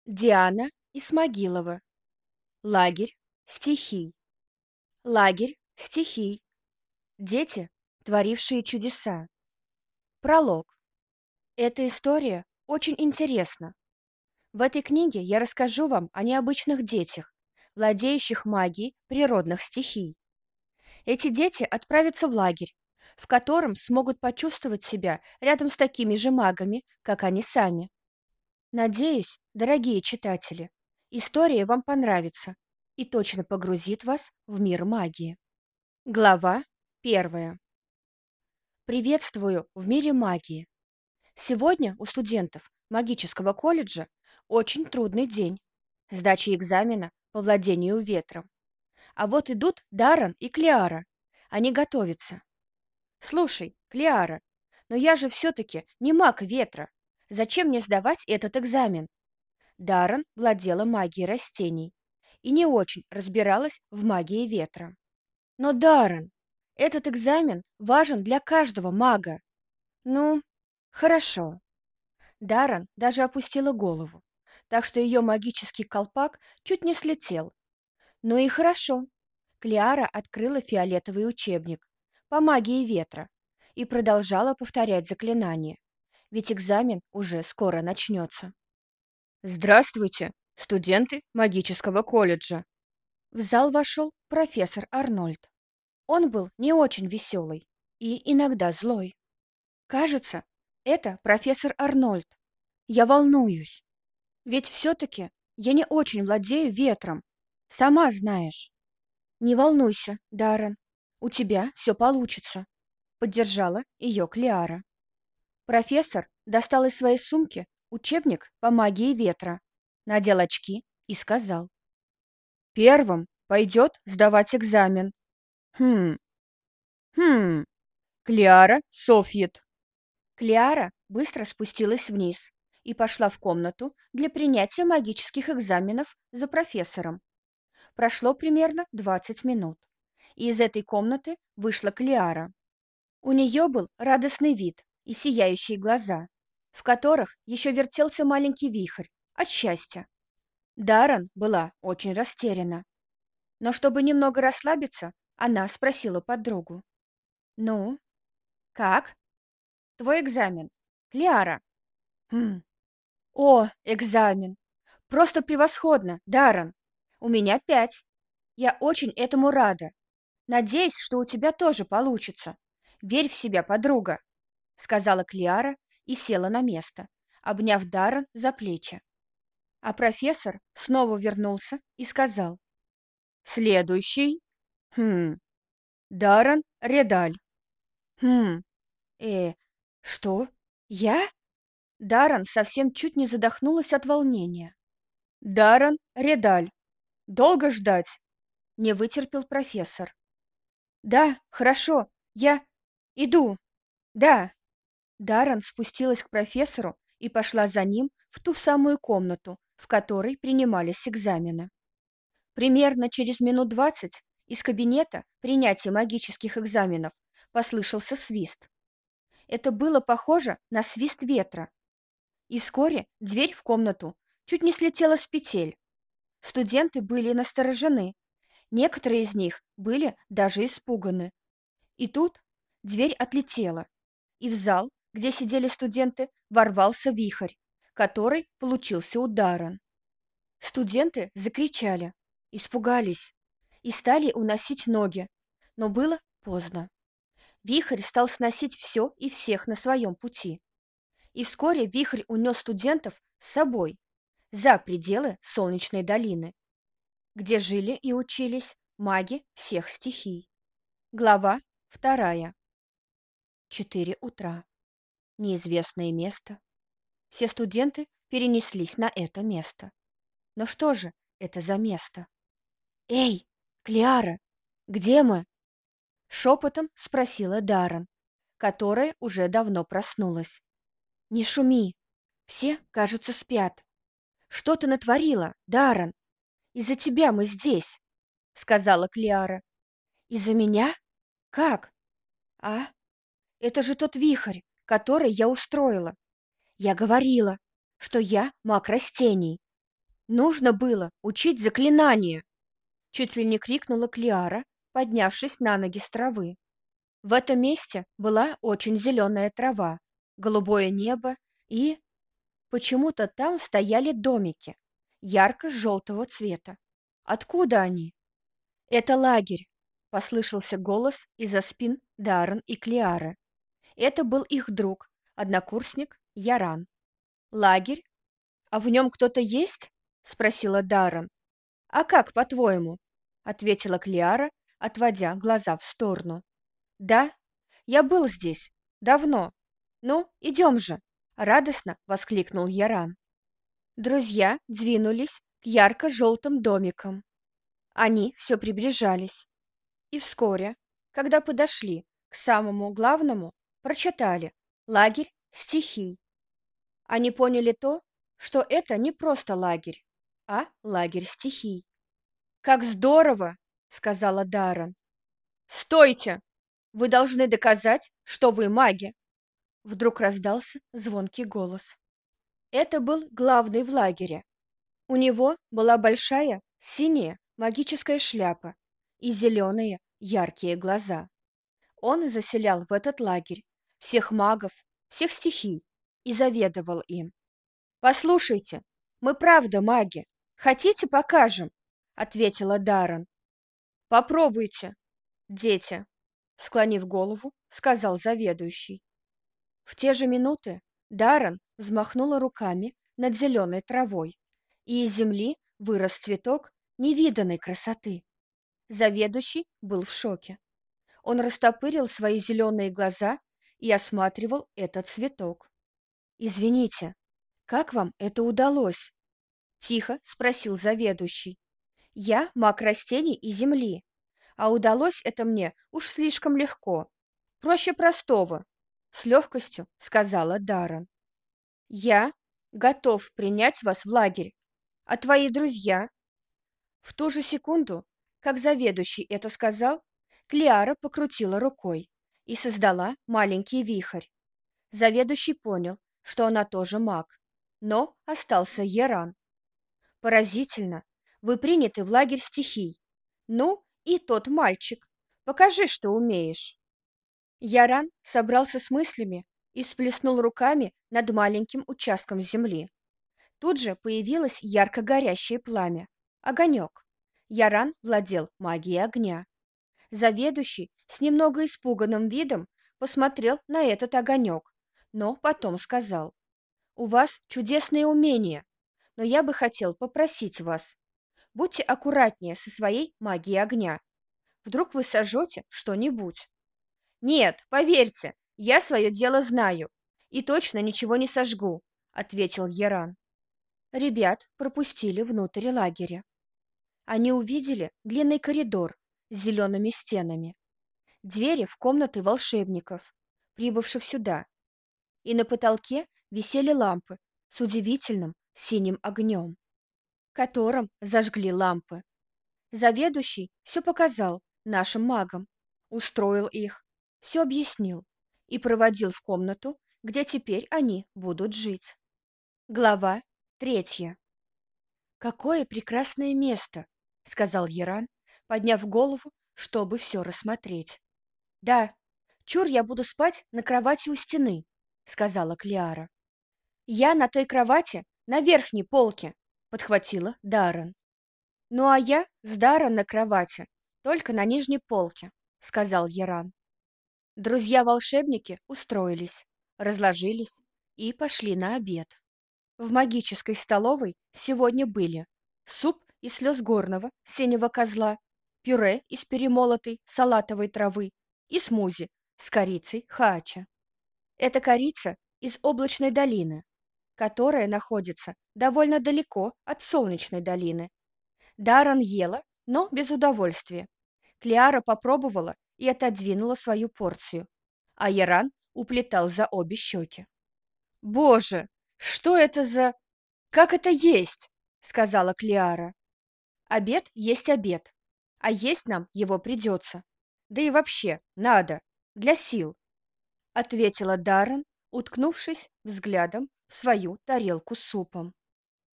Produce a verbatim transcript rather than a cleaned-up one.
Диана Исмагилова. Лагерь стихий. Лагерь стихий. Дети, творившие чудеса. Пролог. Эта история очень интересна. В этой книге я расскажу вам о необычных детях, владеющих магией природных стихий. Эти дети отправятся в лагерь, в котором смогут почувствовать себя рядом с такими же магами, как они сами. Надеюсь, дорогие читатели, история вам понравится и точно погрузит вас в мир магии. Глава первая. Приветствую в мире магии. Сегодня у студентов магического колледжа очень трудный день. Сдача экзамена по владению ветром. А вот идут Даррен и Клеара. Они готовятся. Слушай, Клеара, но я же все-таки не маг ветра. Зачем мне сдавать этот экзамен? Даррен владела магией растений и не очень разбиралась в магии ветра. Но, Даррен, этот экзамен важен для каждого мага. Ну, хорошо. Даррен даже опустила голову, так что ее магический колпак чуть не слетел. Ну и хорошо. Клеара открыла фиолетовый учебник по магии ветра и продолжала повторять заклинания, ведь экзамен уже скоро начнется. Здравствуйте, студенты магического колледжа. В зал вошел профессор Арнольд. Он был не очень веселый и иногда злой. Кажется, это профессор Арнольд. Я волнуюсь, ведь все-таки я не очень владею ветром. Сама знаешь. Не волнуйся, Даррен, у тебя все получится, поддержала ее Клеара. Профессор достал из своей сумки учебник по магии ветра, надел очки и сказал: «Первым пойдет сдавать экзамен. Хм, хм, Клеара Софьет». Клеара быстро спустилась вниз и пошла в комнату для принятия магических экзаменов за профессором. Прошло примерно двадцать минут, и из этой комнаты вышла Клеара. У нее был радостный вид и сияющие глаза, в которых еще вертелся маленький вихрь от счастья. Даррен была очень растеряна, но чтобы немного расслабиться, она спросила подругу: «Ну, как? Твой экзамен, Клеара?» «Хм, о, экзамен! Просто превосходно, Даррен! У меня пять. Я очень этому рада. Надеюсь, что у тебя тоже получится. Верь в себя, подруга», — сказала Клеара и села на место, обняв Даррен за плечи. А профессор снова вернулся и сказал: «Следующий. Хм, Даррен Редаль». «Хм, э, что? Я?» Даррен совсем чуть не задохнулась от волнения. «Даррен Редаль. Долго ждать?» — не вытерпел профессор. «Да, хорошо, я иду. Да». Даррен спустилась к профессору и пошла за ним в ту самую комнату, в которой принимались экзамены. Примерно через минут двадцать из кабинета принятия магических экзаменов послышался свист. Это было похоже на свист ветра. И вскоре дверь в комнату чуть не слетела с петель. Студенты были насторожены. Некоторые из них были даже испуганы. И тут дверь отлетела, и в зал, где сидели студенты, ворвался вихрь, который получился ударом. Студенты закричали, испугались и стали уносить ноги, но было поздно. Вихрь стал сносить все и всех на своем пути. И вскоре вихрь унес студентов с собой за пределы Солнечной долины, где жили и учились маги всех стихий. Глава вторая. Четыре утра. Неизвестное место. Все студенты перенеслись на это место. Но что же это за место? «Эй, Клеара, где мы?» Шепотом спросила Даррен, которая уже давно проснулась. «Не шуми, все, кажется, спят. Что ты натворила, Даррен? Из-за тебя мы здесь», — сказала Клеара. «Из-за меня? Как? А? Это же тот вихрь, который я устроила. Я говорила, что я маг растений. Нужно было учить заклинание, чуть ли не крикнула Клиара, поднявшись на ноги с травы. В этом месте была очень зеленая трава, голубое небо и... Почему-то там стояли домики, ярко-желтого цвета. Откуда они? «Это лагерь», — послышался голос из-за спин Даррен и Клиары. Это был их друг, однокурсник Яран. «Лагерь? А в нем кто-то есть?» — спросила Даррен. «А как, по-твоему?» — ответила Клиара, отводя глаза в сторону. «Да, я был здесь. Давно. Ну, идем же!» — радостно воскликнул Яран. Друзья двинулись к ярко-желтым домикам. Они все приближались. И вскоре, когда подошли к самому главному, прочитали «Лагерь стихий». Они поняли то, что это не просто лагерь, а лагерь стихий. «Как здорово!» — сказала Даррен. «Стойте! Вы должны доказать, что вы маги!» Вдруг раздался звонкий голос. Это был главный в лагере. У него была большая синяя магическая шляпа и зеленые яркие глаза. Он заселял в этот лагерь всех магов, всех стихий и заведовал им. «Послушайте, мы правда маги. Хотите, покажем?» — ответила Даррен. «Попробуйте, дети», — склонив голову, сказал заведующий. В те же минуты Даррен взмахнула руками над зеленой травой, и из земли вырос цветок невиданной красоты. Заведующий был в шоке. Он растопырил свои зеленые глаза и осматривал этот цветок. «Извините, как вам это удалось?» — тихо спросил заведующий. «Я маг растений и земли, а удалось это мне уж слишком легко. Проще простого», — с легкостью сказала Даррен. «Я готов принять вас в лагерь, а твои друзья?» В ту же секунду, как заведующий это сказал, Клиара покрутила рукой и создала маленький вихрь. Заведующий понял, что она тоже маг, но остался Яран. «Поразительно, вы приняты в лагерь стихий. Ну, и тот мальчик. Покажи, что умеешь». Яран собрался с мыслями и всплеснул руками над маленьким участком земли. Тут же появилось ярко горящее пламя. Огонек. Яран владел магией огня. Заведующий с немного испуганным видом посмотрел на этот огонек, но потом сказал: «У вас чудесные умения, но я бы хотел попросить вас, будьте аккуратнее со своей магией огня. Вдруг вы сожжете что-нибудь». «Нет, поверьте, я свое дело знаю и точно ничего не сожгу», — ответил Яран. Ребят пропустили внутрь лагеря. Они увидели длинный коридор с зелеными стенами, двери в комнаты волшебников, прибывших сюда, и на потолке висели лампы с удивительным синим огнем, которым зажгли лампы. Заведующий все показал нашим магам, устроил их, все объяснил и проводил в комнату, где теперь они будут жить. Глава третья. «Какое прекрасное место!» — сказал Яран, подняв голову, чтобы все рассмотреть. «Да, чур я буду спать на кровати у стены», — сказала Клиара. «Я на той кровати на верхней полке», — подхватила Даррен. «Ну а я с Даррен на кровати, только на нижней полке», — сказал Яран. Друзья-волшебники устроились, разложились и пошли на обед. В магической столовой сегодня были суп из слез горного синего козла, пюре из перемолотой салатовой травы и смузи с корицей хаача. Это корица из облачной долины, которая находится довольно далеко от солнечной долины. Даррен ела, но без удовольствия. Клиара попробовала и отодвинула свою порцию, а Яран уплетал за обе щеки. «Боже, что это за... Как это есть?» — сказала Клиара. «Обед есть обед, а есть нам его придется. Да и вообще, надо, для сил», — ответила Даррен, уткнувшись взглядом в свою тарелку с супом.